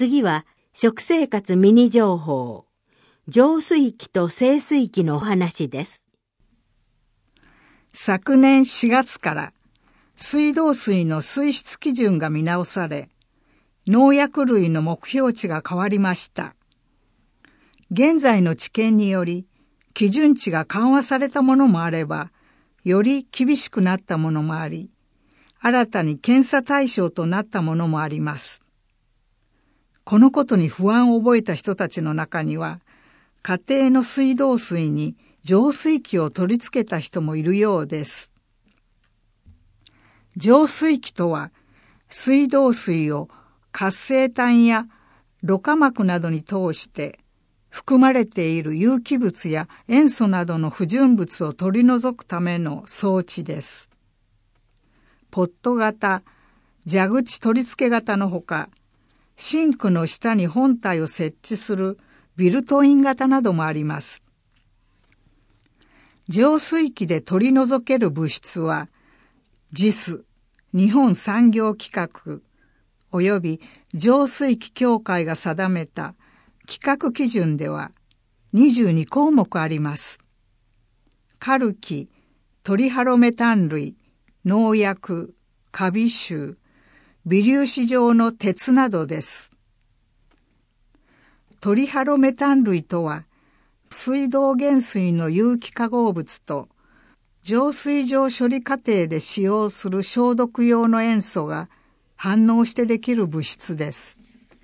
次は食生活ミニ情報。浄水器と清水器のお話です。 昨年4月から水道水の水質基準が見直され、農薬類の目標値が変わりました。現在の知見により、基準値が緩和されたものもあれば、より厳しくなったものもあり、新たに検査対象となったものもあります。このことに不安を覚えた人たちの中には、家庭の水道水に浄水器を取り付けた人もいるようです。浄水器とは、水道水を活性炭やろ過膜などに通して含まれている有機物や塩素などの不純物を取り除くための装置です。ポット型、蛇口取り付け型のほか、シンクの下に本体を設置するビルトイン型などもあります。浄水器で取り除ける物質は、JIS、日本産業規格、および浄水器協会が定めた規格基準では22項目あります。カルキ、トリハロメタン類、農薬、カビ臭、微粒子状の鉄などです。トリハロメタン類とは、水道原水の有機化合物と浄水場処理過程で使用する消毒用の塩素が反応してできる物質です。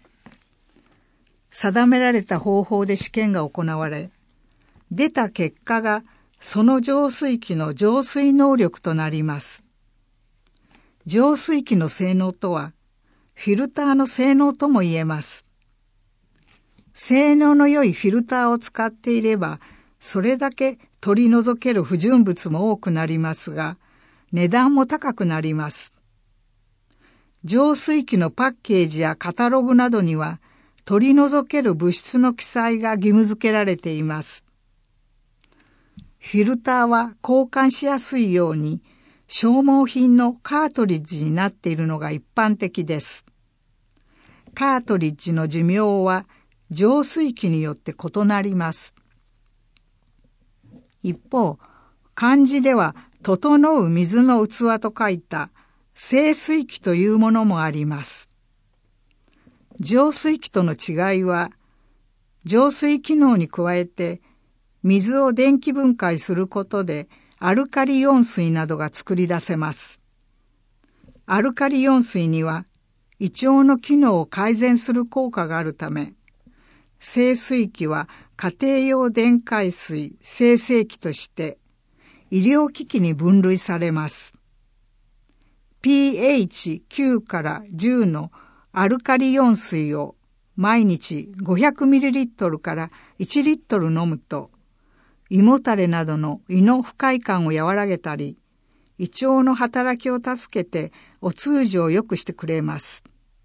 定められた方法で試験が行われ、出た結果がその浄水器の浄水能力となります。浄水器の性能とは、フィルターの性能とも言えます。性能の良いフィルターを使っていれば、それだけ取り除ける不純物も多くなりますが、値段も高くなります。浄水器のパッケージやカタログなどには、取り除ける物質の記載が義務付けられています。フィルターは交換しやすいように、消耗品のカートリッジになっているのが一般的です。カートリッジの寿命は浄水器によって異なります。一方、漢字では整う水の器と書いた清水器というものもあります。浄水器との違いは、浄水機能に加えて水を電気分解することでアルカリイオン水などが作り出せます。アルカリイオン水には胃腸の機能を改善する効果があるため、清水器は家庭用電解水精製器として医療機器に分類されます。pH9 から10のアルカリイオン水を毎日 500ml から1リットル飲むと、胃もたれなどの胃の不快感を和らげたり、胃腸の働きを助けてお通じを良くしてくれます。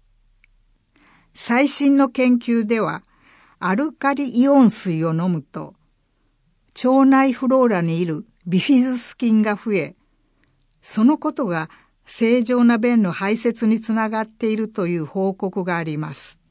最新の研究では、アルカリイオン水を飲むと、腸内フローラにいるビフィズス菌が増え、そのことが正常な便の排泄につながっているという報告があります。